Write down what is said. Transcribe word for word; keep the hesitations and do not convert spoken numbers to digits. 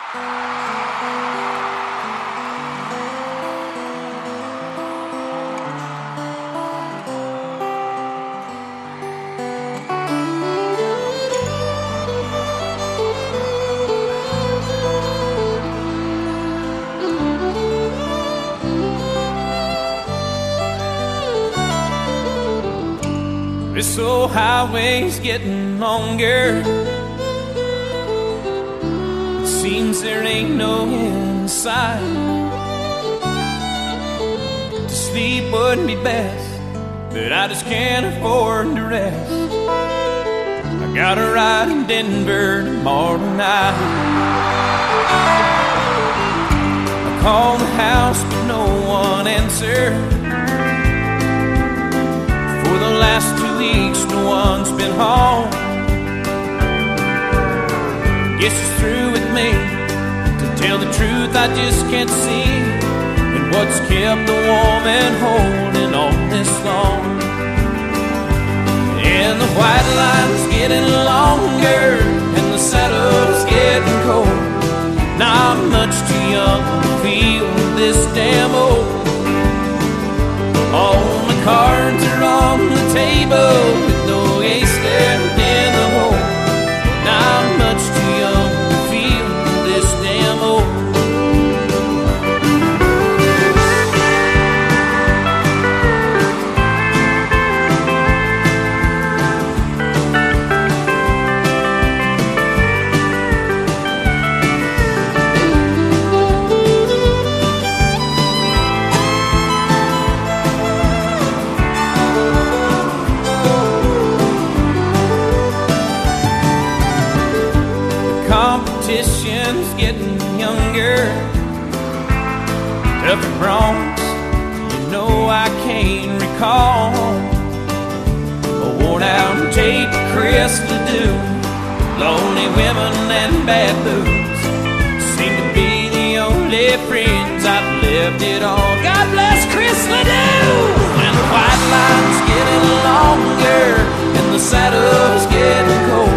This old highway's getting longer. It seems there ain't no end in sight. To sleep would be best, but I just can't afford to rest. I got a ride in Denver tomorrow night. I called the house but no one answered. For the last two weeks no one's been home. Guess it's through with me. To tell the truth, I just can't see and what's kept the woman holding on this long. And the white line's getting longer and the saddle's getting cold. Not much too young to feel this damn old. All my cards are on the table with no ace left in the hole. Not much too young to feel this damn old. Competition's getting younger. Tougher broncs, you know I can't recall. A worn out tape Chris Ledoux. Lonely women and bad booze seem to be the only friends I've left it all. God bless Chris Ledoux. And the white line's getting longer and the saddle's getting cold.